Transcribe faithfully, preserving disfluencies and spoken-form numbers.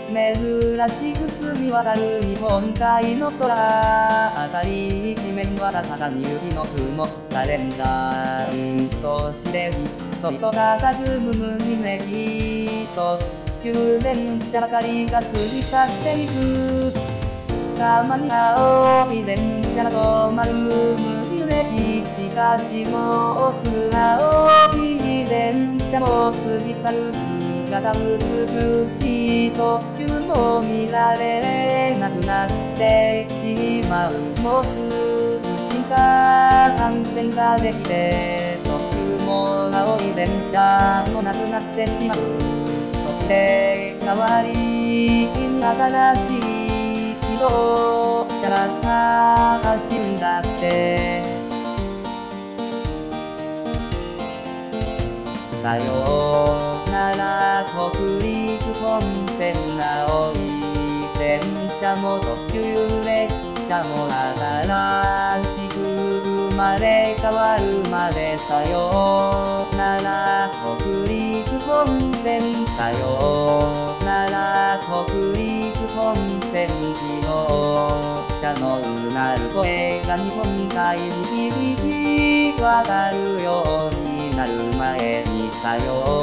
珍しく澄み渡る日本海の空、辺り一面は高さに雪の雲、カレンダー、そしてひっそりと佇む無人駅と給電車ばかりが過ぎ去っていく。たまに青い電車が止まる無人駅、しかしもうすぐ青い電車も過ぎ去る。姿美しい特急も見られなくなってしまう。もうすぐ新幹線ができて、特急も青い電車もなくなってしまう。そして代わりに新しい自動車が走るんだって。さよなら北陸本線、青い電車も特急列車も新しく生まれ変わるまで。さよなら北陸本線、さよなら北陸本線。自動車のうなる声が日本海に響き渡るようになる前に、さよ